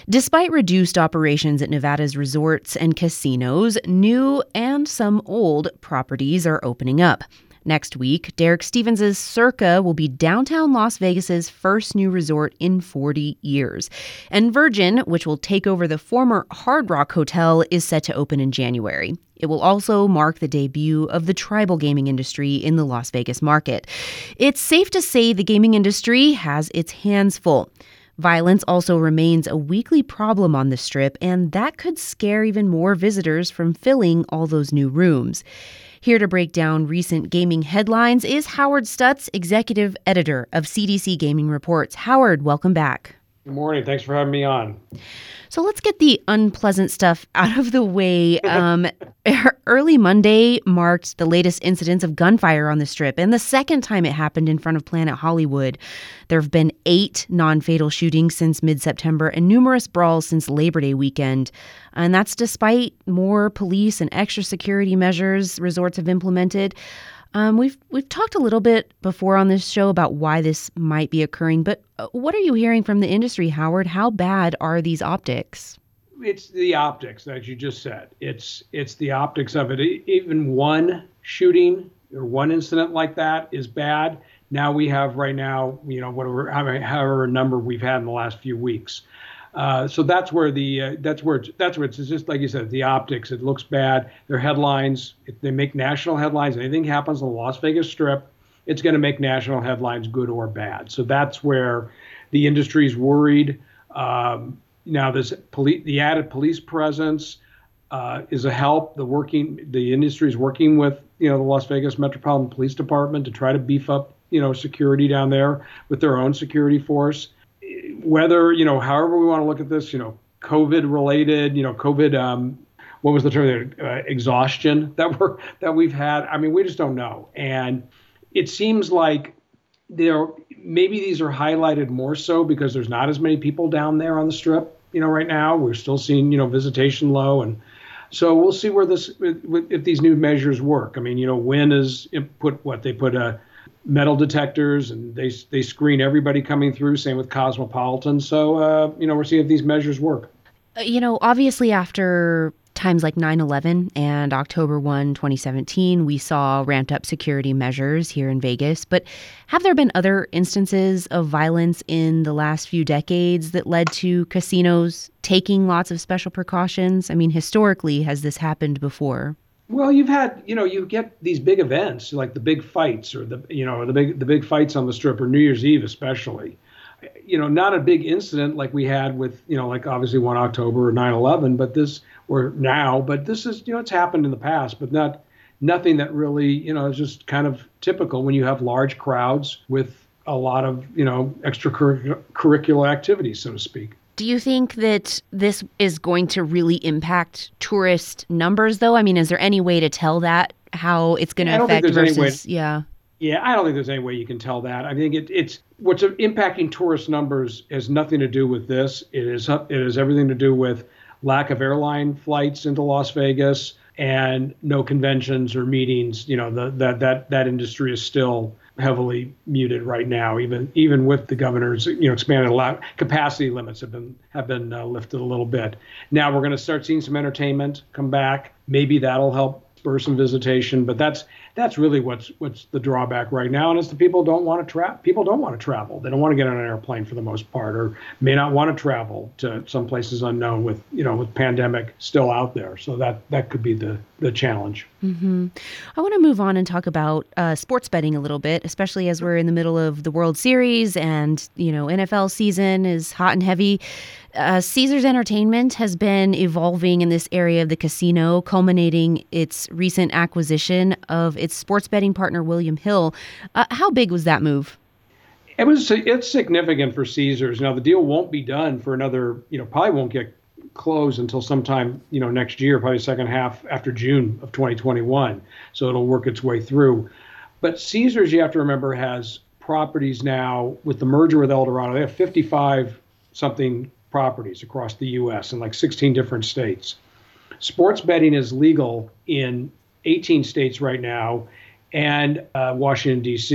Despite reduced operations at Nevada's resorts and casinos, new and some old properties are opening up. Next week, Derek Stevens' Circa will be downtown Las Vegas's first new resort in 40 years. And Virgin, which will take over the former Hard Rock Hotel, is set to open in January. It will also mark the debut of the tribal gaming industry in the Las Vegas market. It's safe to say the gaming industry has its hands full. Violence also remains a weekly problem on the Strip, and that could scare even more visitors from filling all those new rooms. Here to break down recent gaming headlines is Howard Stutz, executive editor of CDC Gaming Reports. Howard, welcome back. Good morning. Thanks for having me on. So let's get the unpleasant stuff out of the way. Early Monday marked the latest incidents of gunfire on the Strip, and the second time it happened in front of Planet Hollywood. There have been 8 non-fatal shootings since mid-September and numerous brawls since Labor Day weekend. And that's despite more police and extra security measures resorts have implemented. We've talked a little bit before on this show about why this might be occurring, but what are you hearing from the industry, Howard? How bad are these optics? It's the optics, as you just said. It's the optics of it. Even one shooting or one incident like that is bad. Now we have right now, however number we've had in the last few weeks. So that's where it's just like you said, the optics. It looks bad. Their headlines, if they make national headlines. Anything happens on the Las Vegas Strip, it's going to make national headlines, good or bad. So that's where the industry's worried. Now the added police presence is a help. The industry's working with the Las Vegas Metropolitan Police Department to try to beef up security down there with their own security force. Whether, however we want to look at this, COVID related, what was the term there? Exhaustion that we've had. I mean, we just don't know. And it seems like maybe these are highlighted more so because there's not as many people down there on the Strip, right now. We're still seeing, visitation low. And so we'll see where if these new measures work. I mean, Wynn has they put metal detectors, and they screen everybody coming through. Same with Cosmopolitan. So, we're seeing if these measures work. Obviously after times like 9/11 and October 1, 2017, we saw ramped up security measures here in Vegas. But have there been other instances of violence in the last few decades that led to casinos taking lots of special precautions? I mean, historically, has this happened before? Well, you've had, you get these big events like the big fights or the big fights on the Strip or New Year's Eve, especially, not a big incident like we had with, like obviously 1 October or 9/11, but this is, it's happened in the past, but nothing that really, is just kind of typical when you have large crowds with a lot of, extracurricular activities, so to speak. Do you think that this is going to really impact tourist numbers, though? I mean, is there any way to tell that, how it's going to affect versus, Yeah, I don't think there's any way you can tell that. I think it's what's impacting tourist numbers has nothing to do with this. It is everything to do with lack of airline flights into Las Vegas and no conventions or meetings. That industry is still heavily muted right now, even with the governor's expanded capacity limits have been lifted a little bit. Now we're going to start seeing some entertainment come back. Maybe that'll help spur some visitation, but that's really what's the drawback right now. And it's the people don't want to travel. People don't want to travel. They don't want to get on an airplane for the most part, or may not want to travel to some places unknown with pandemic still out there. So that could be the challenge. Mm-hmm. I want to move on and talk about sports betting a little bit, especially as we're in the middle of the World Series and, NFL season is hot and heavy. Caesars Entertainment has been evolving in this area of the casino, culminating its recent acquisition of its sports betting partner, William Hill. How big was that move? It's significant for Caesars. Now, the deal won't be done for another, probably won't get closed until sometime, next year, probably second half after June of 2021. So it'll work its way through. But Caesars, you have to remember, has properties now with the merger with Eldorado. They have 55 something properties across the U.S. in like 16 different states. Sports betting is legal in 18 states right now and Washington, D.C.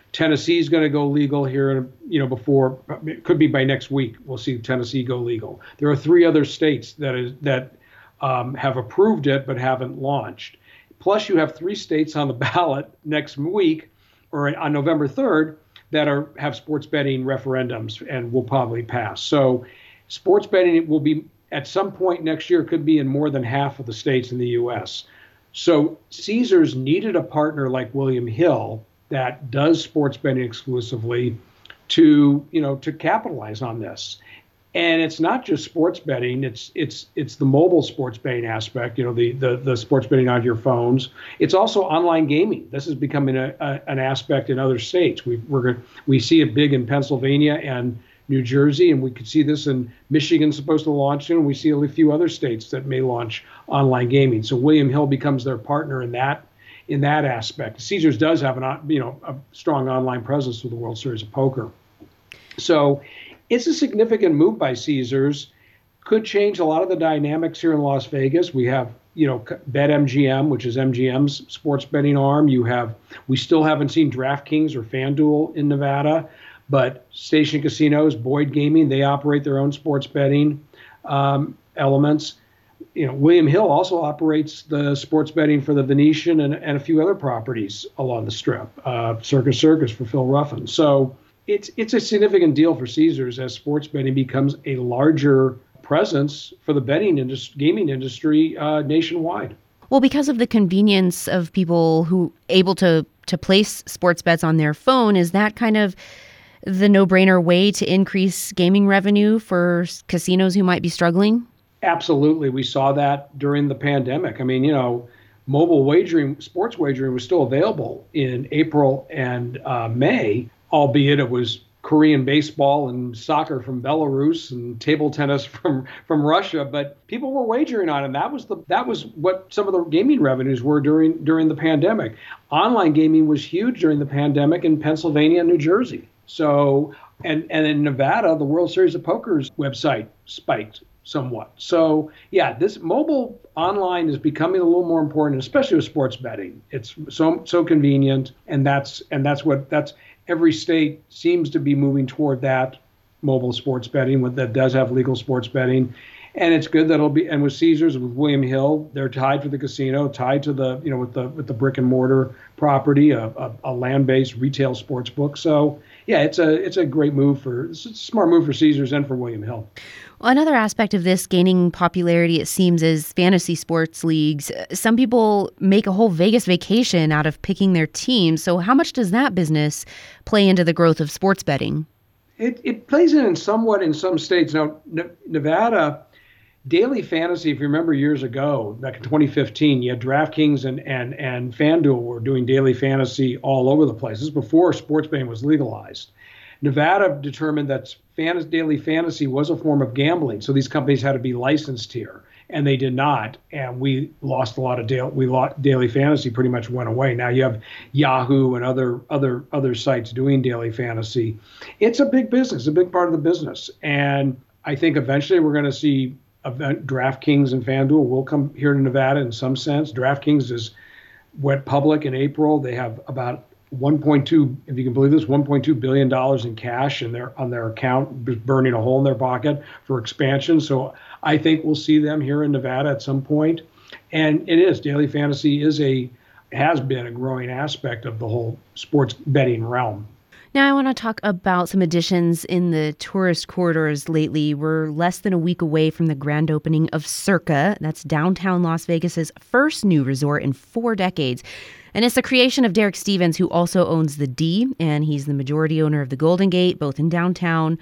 Tennessee is going to go legal here, before, it could be by next week. We'll see Tennessee go legal. There are 3 other states that have approved it but haven't launched. Plus, you have 3 states on the ballot next week, or on November 3rd, that have sports betting referendums and will probably pass. So sports betting will be, at some point next year, could be in more than half of the states in the U.S. So Caesars needed a partner like William Hill that does sports betting exclusively to capitalize on this. And it's not just sports betting, it's the mobile sports betting aspect, the sports betting on your phones. It's also online gaming. This is becoming an aspect in other states. We see it big in Pennsylvania and New Jersey, and we could see this in Michigan, supposed to launch soon. We see a few other states that may launch online gaming. So William Hill becomes their partner in that aspect. Caesars does have a strong online presence with the World Series of Poker. So it's a significant move by Caesars. Could change a lot of the dynamics here in Las Vegas. We have, BetMGM, which is MGM's sports betting arm. We still haven't seen DraftKings or FanDuel in Nevada, but Station Casinos, Boyd Gaming, they operate their own sports betting elements. William Hill also operates the sports betting for the Venetian and a few other properties along the Strip. Circus for Phil Ruffin. So it's a significant deal for Caesars as sports betting becomes a larger presence for the gaming industry nationwide. Well, because of the convenience of people who able to place sports bets on their phone, is that kind of the no-brainer way to increase gaming revenue for casinos who might be struggling? Absolutely. We saw that during the pandemic. I mean, mobile wagering, sports wagering was still available in April and May, albeit it was Korean baseball and soccer from Belarus and table tennis from Russia, but people were wagering on it. And that was what some of the gaming revenues were during the pandemic. Online gaming was huge during the pandemic in Pennsylvania and New Jersey. So, and in Nevada, the World Series of Poker's website spiked somewhat. So yeah, this mobile online is becoming a little more important, especially with sports betting. It's so convenient, and that's every state seems to be moving toward that mobile sports betting that does have legal sports betting. And it's good that it'll be, and with Caesars, with William Hill, they're tied to the casino, tied to the, with the brick and mortar property, a land-based retail sports book. So yeah, it's a great move it's a smart move for Caesars and for William Hill. Well, another aspect of this gaining popularity, it seems, is fantasy sports leagues. Some people make a whole Vegas vacation out of picking their team. So how much does that business play into the growth of sports betting? It plays in somewhat in some states. Now, Nevada, daily fantasy, if you remember years ago, back in 2015, you had DraftKings and FanDuel were doing daily fantasy all over the place. This is before sports betting was legalized. Nevada determined that daily fantasy was a form of gambling, so these companies had to be licensed here, and they did not. And we lost a lot of daily fantasy. Pretty much went away. Now you have Yahoo and other sites doing daily fantasy. It's a big business, a big part of the business, and I think eventually we're going to see DraftKings and FanDuel will come here to Nevada in some sense. DraftKings went public in April. They have about 1.2, if you can believe this, $1.2 billion in cash on their account, burning a hole in their pocket for expansion. So I think we'll see them here in Nevada at some point. And daily fantasy has been a growing aspect of the whole sports betting realm. Now I want to talk about some additions in the tourist corridors lately. We're less than a week away from the grand opening of Circa. That's downtown Las Vegas's first new resort in 4 decades. And it's the creation of Derek Stevens, who also owns the D, and he's the majority owner of the Golden Gate, both in downtown.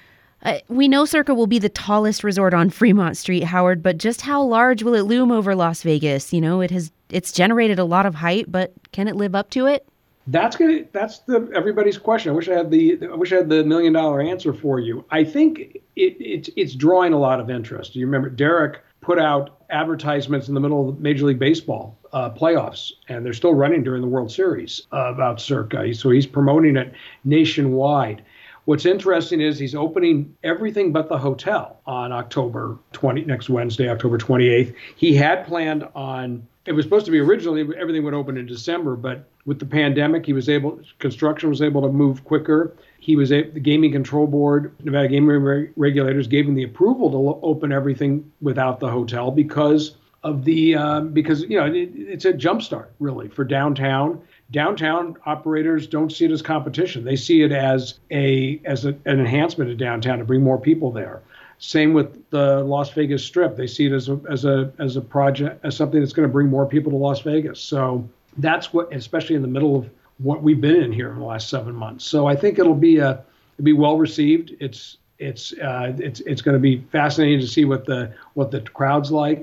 We know Circa will be the tallest resort on Fremont Street, Howard, but just how large will it loom over Las Vegas? It's generated a lot of hype, but can it live up to it? That's everybody's question. I wish I had the $1 million answer for you. I think it's drawing a lot of interest. You remember Derek put out advertisements in the middle of Major League Baseball playoffs, and they're still running during the World Series about Circa. So he's promoting it nationwide. What's interesting is he's opening everything but the hotel on next Wednesday, October 28th. He had planned on it was supposed to be originally everything would open in December, but with the pandemic, construction was able to move quicker. The Gaming Control Board, Nevada Gaming Regulators gave him the approval to open everything without the hotel because it's a jumpstart really for downtown. Downtown operators don't see it as competition. They see it as an enhancement of downtown to bring more people there. Same with the Las Vegas Strip. They see it as a project, as something that's going to bring more people to Las Vegas. So that's what, especially in the middle of what we've been in here in the last 7 months. So I think it'll be well received. It's going to be fascinating to see what the crowd's like.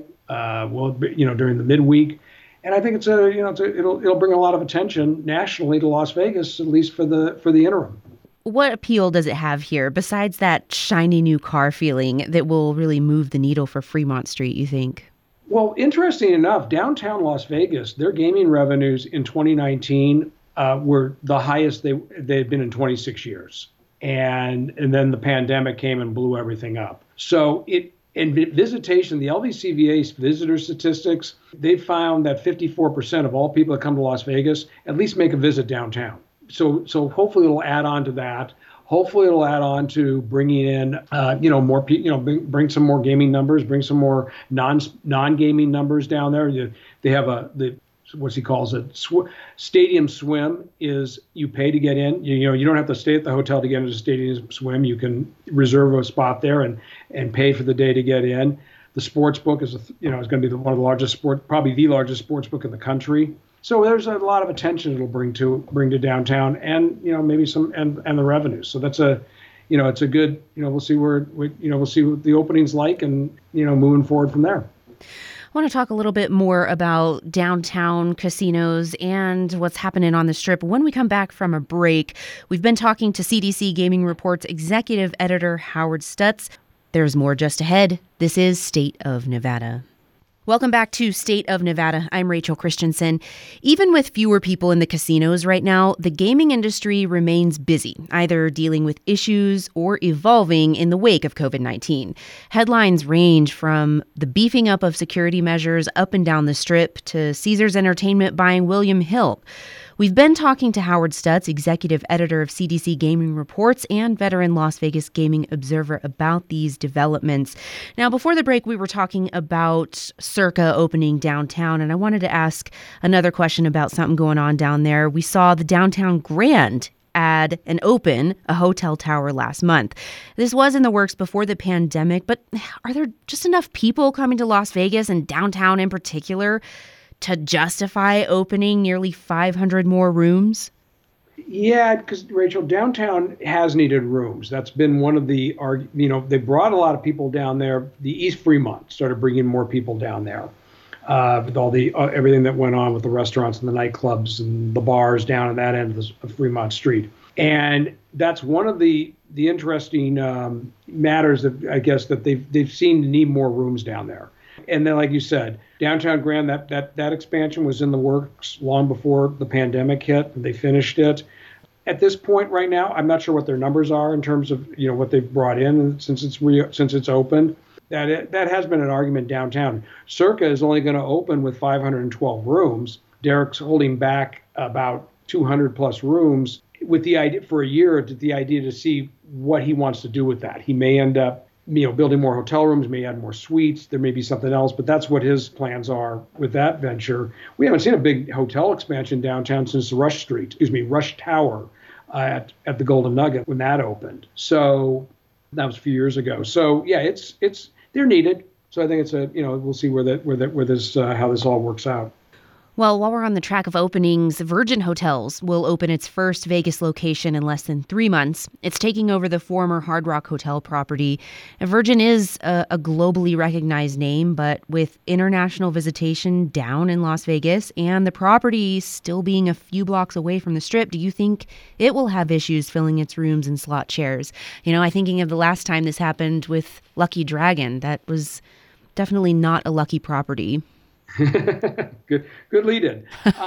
During the midweek. And I think it'll bring a lot of attention nationally to Las Vegas, at least for the interim. What appeal does it have here besides that shiny new car feeling that will really move the needle for Fremont Street, you think? Well, interesting enough, downtown Las Vegas, their gaming revenues in 2019 were the highest they had been in 26 years. And then the pandemic came and blew everything up. So in visitation, the LVCVA visitor statistics, they found that 54% of all people that come to Las Vegas at least make a visit downtown. So hopefully it'll add on to that. Hopefully it'll add on to bringing in, more people, bring some more gaming numbers, bring some more non-gaming numbers down there. They have what he calls it, Stadium Swim is you pay to get in. You don't have to stay at the hotel to get into Stadium Swim. You can reserve a spot there and pay for the day to get in. The sports book is going to be one of the largest probably the largest sports book in the country. So there's a lot of attention it'll bring to downtown, and maybe some and the revenues. So that's it's a good, we'll see we'll see what the opening's like, and moving forward from there. I want to talk a little bit more about downtown casinos and what's happening on the Strip when we come back from a break. We've been talking to CDC Gaming Report's executive editor, Howard Stutz. There's more just ahead. This is State of Nevada. Welcome back to State of Nevada. I'm Rachel Christensen. Even with fewer people in the casinos right now, the gaming industry remains busy, either dealing with issues or evolving in the wake of COVID-19. Headlines range from the beefing up of security measures up and down the Strip to Caesars Entertainment buying William Hill. We've been talking to Howard Stutz, executive editor of CDC Gaming Reports and veteran Las Vegas Gaming Observer, about these developments. Now, before the break, we were talking about Circa opening downtown, and I wanted to ask another question about something going on down there. We saw the Downtown Grand add and open a hotel tower last month. This was in the works before the pandemic, but are there just enough people coming to Las Vegas and downtown in particular to justify opening nearly 500 more rooms? Yeah, because Rachel, downtown has needed rooms. That's been one of the, they brought a lot of people down there. The East Fremont started bringing more people down there with all the everything that went on with the restaurants and the nightclubs and the bars down at that end of Fremont Street. And that's one of the interesting matters that I guess that they've seen to need more rooms down there. And then, like you said, Downtown Grand, that expansion was in the works long before the pandemic hit. They finished it. At this point right now, I'm not sure what their numbers are in terms of what they've brought in since it's opened. That has been an argument downtown. Circa is only going to open with 512 rooms. Derek's holding back about 200 plus rooms with the idea for a year, the idea to see what he wants to do with that. He may end up building more hotel rooms, may add more suites. There may be something else, but that's what his plans are with that venture. We haven't seen a big hotel expansion downtown since the Rush Tower at the Golden Nugget when that opened. So that was a few years ago. So yeah, it's they're needed. So I think it's we'll see how this all works out. Well, while we're on the track of openings, Virgin Hotels will open its first Vegas location in less than 3 months. It's taking over the former Hard Rock Hotel property. And Virgin is a globally recognized name, but with international visitation down in Las Vegas and the property still being a few blocks away from the Strip, do you think it will have issues filling its rooms and slot chairs? I'm thinking of the last time this happened with Lucky Dragon. That was definitely not a lucky property. Good lead in.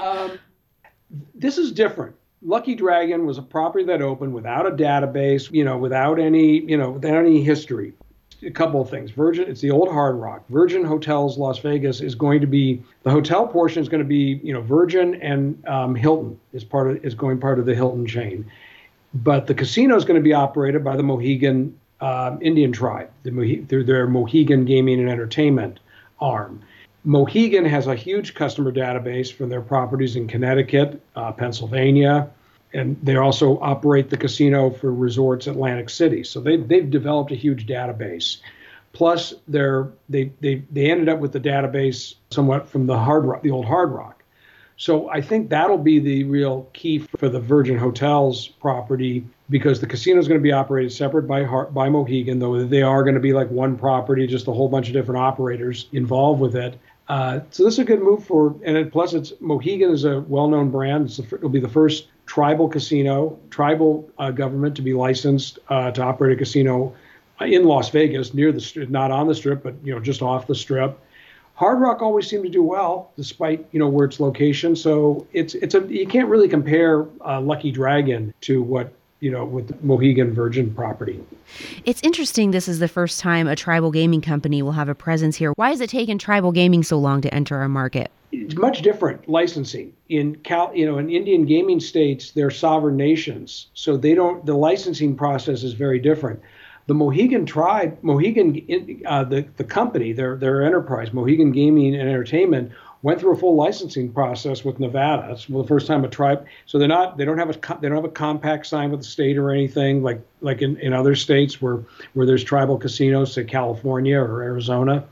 This is different. Lucky Dragon was a property that opened without a database, without any history. a couple of things. Virgin, it's the old Hard Rock. Virgin Hotels Las Vegas is going to be, the hotel portion is going to be, Virgin and Hilton is part of the Hilton chain. But the casino is going to be operated by the Mohegan Indian tribe, through their Mohegan Gaming and Entertainment arm. Mohegan has a huge customer database for their properties in Connecticut, Pennsylvania, and they also operate the casino for resorts Atlantic City. So they've developed a huge database. Plus, they ended up with the database somewhat from the old Hard Rock. So I think that'll be the real key for the Virgin Hotels property, because the casino is going to be operated separate by Mohegan, though they are going to be like one property, just a whole bunch of different operators involved with it. So this is a good move plus Mohegan is a well-known brand. It'll be the first tribal tribal government to be licensed to operate a casino in Las Vegas, near the Strip, not on the Strip, but just off the Strip. Hard Rock always seemed to do well, despite where its location. So you can't really compare Lucky Dragon to what with the Mohegan Virgin property. It's interesting this is the first time a tribal gaming company will have a presence here. Why has it taken tribal gaming so long to enter our market? It's much different licensing. In Indian gaming states, they're sovereign nations, so the licensing process is very different. The Mohegan tribe, the company, their enterprise, Mohegan Gaming and Entertainment, went through a full licensing process with Nevada. It's the first time a tribe. So they don't have a compact signed with the state or anything like in other states where there's tribal casinos, say California or Arizona.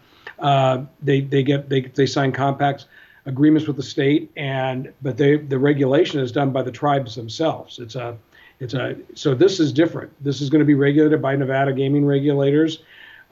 They sign compacts agreements with the state, but the regulation is done by the tribes themselves. So this is different. This is going to be regulated by Nevada gaming regulators.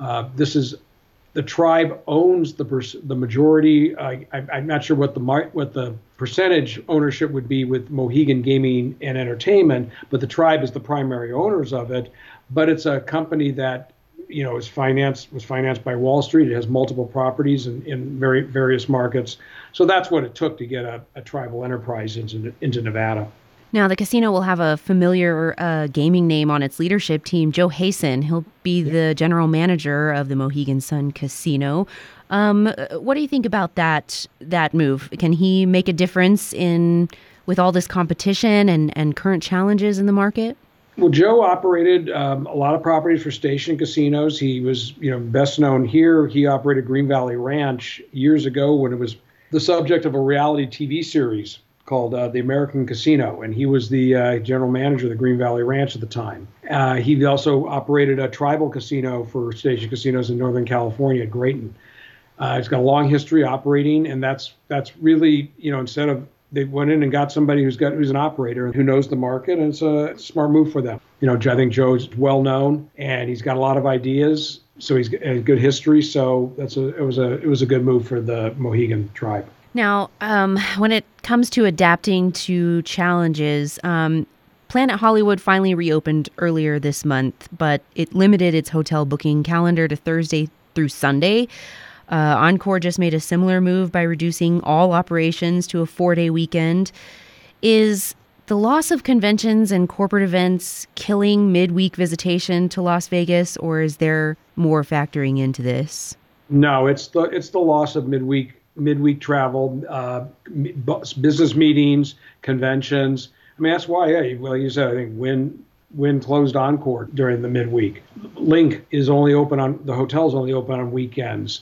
The tribe owns the majority. I'm not sure what the percentage ownership would be with Mohegan Gaming and Entertainment, but the tribe is the primary owners of it. But it's a company that was financed by Wall Street. It has multiple properties in various markets. So that's what it took to get a tribal enterprise into Nevada. Now, the casino will have a familiar gaming name on its leadership team, Joe Hayson. He'll be the general manager of the Mohegan Sun Casino. What do you think about that move? Can he make a difference with all this competition and current challenges in the market? Well, Joe operated a lot of properties for Station Casinos. He was, best known here. He operated Green Valley Ranch years ago when it was the subject of a reality TV series called The American Casino, and he was the general manager of the Green Valley Ranch at the time. He also operated a tribal casino for Station Casinos in Northern California at Grayton. He's got a long history operating, and that's really, instead of they went in and got somebody who's an operator who knows the market, and it's a smart move for them. I think Joe's well known, and he's got a lot of ideas, so he's got a good history. So it was a good move for the Mohegan tribe. Now, when it comes to adapting to challenges, Planet Hollywood finally reopened earlier this month, but it limited its hotel booking calendar to Thursday through Sunday. Encore just made a similar move by reducing all operations to a 4-day weekend. Is the loss of conventions and corporate events killing midweek visitation to Las Vegas, or is there more factoring into this? No, it's the loss of midweek travel, business meetings, conventions. I mean, that's why, like you said, I think Wynn closed Encore during the midweek. Link is only open the hotel's only open on weekends.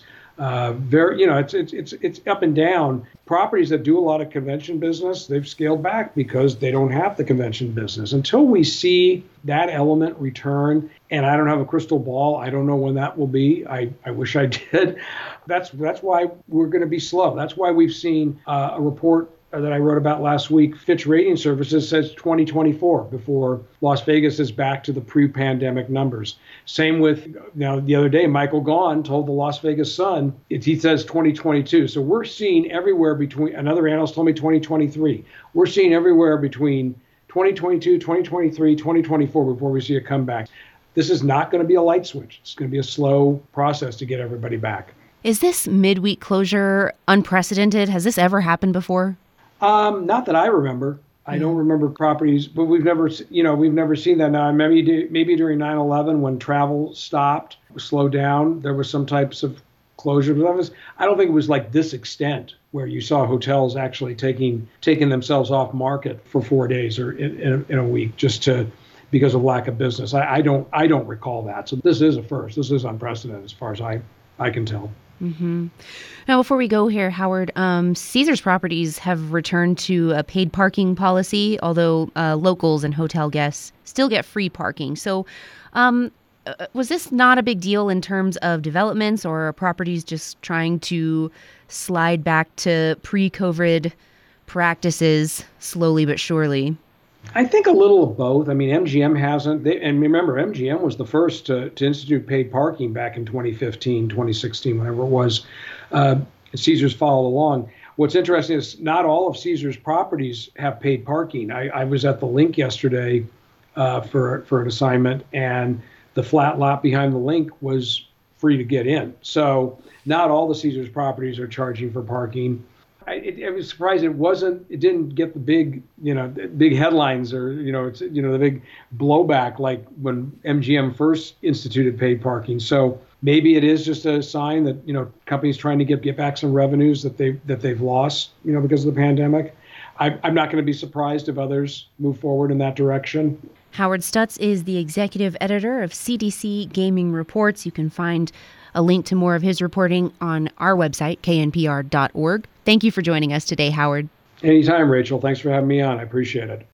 It's up and down. Properties that do a lot of convention business, they've scaled back because they don't have the convention business. Until we see that element return, and I don't have a crystal ball, I don't know when that will be. I wish I did. That's why we're going to be slow. That's why we've seen a report that I wrote about last week. Fitch Rating Services says 2024 before Las Vegas is back to the pre-pandemic numbers. Same with, the other day, Michael Gaughan told the Las Vegas Sun, he says 2022. So we're seeing everywhere between, another analyst told me 2023. We're seeing everywhere between 2022, 2023, 2024 before we see a comeback. This is not going to be a light switch. It's going to be a slow process to get everybody back. Is this midweek closure unprecedented? Has this ever happened before? Not that I remember. I don't remember properties, but we've never seen that now. Maybe during 9/11 when travel stopped, slowed down, there was some types of closure. But I don't think it was like this extent where you saw hotels actually taking themselves off market for 4 days or in a week because of lack of business. I don't recall that. So this is a first. This is unprecedented as far as I can tell. Mm-hmm. Now, before we go here, Howard, Caesars properties have returned to a paid parking policy, although locals and hotel guests still get free parking. So was this not a big deal in terms of developments, or are properties just trying to slide back to pre-COVID practices slowly but surely? I think a little of both. I mean, MGM hasn't. And remember, MGM was the first to institute paid parking back in 2015, 2016, whenever it was. Caesars followed along. What's interesting is not all of Caesars properties have paid parking. I was at the Link yesterday for an assignment, and the flat lot behind the Link was free to get in. So not all the Caesars properties are charging for parking. I was surprised it didn't get the big headlines or the big blowback like when MGM first instituted paid parking. So maybe it is just a sign that companies trying to get back some revenues that they've lost because of the pandemic. I'm not going to be surprised if others move forward in that direction. Howard Stutz is the executive editor of CDC Gaming Reports. You can find a link to more of his reporting on our website, knpr.org. Thank you for joining us today, Howard. Anytime, Rachel. Thanks for having me on. I appreciate it.